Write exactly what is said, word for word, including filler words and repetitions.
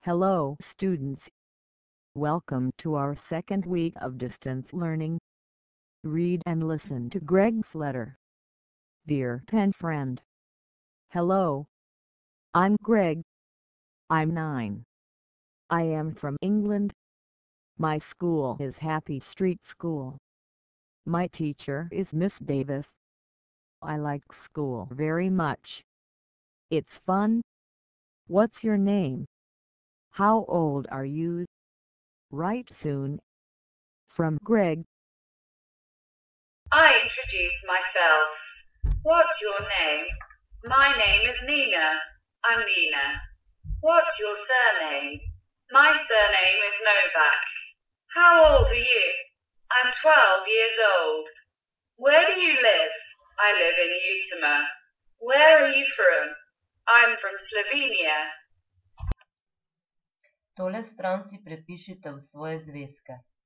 Hello students, welcome to our second week of distance learning. Read and listen to Greg's letter. Dear pen friend. Hello. I'm Greg. I'm nine. I am from England. My school is Happy Street School. My teacher is Miss Davis. I like school very much. It's fun. What's your name? How old are you? Write soon. From Greg. I introduce myself. What's your name? My name is Nina. I'm Nina. What's your surname? My surname is Novak. How old are you? I'm twelve years old. Where do you live? I live in Utama. Where are you from? I'm from Slovenia. Tole stran si prepišite v svoje zvezke.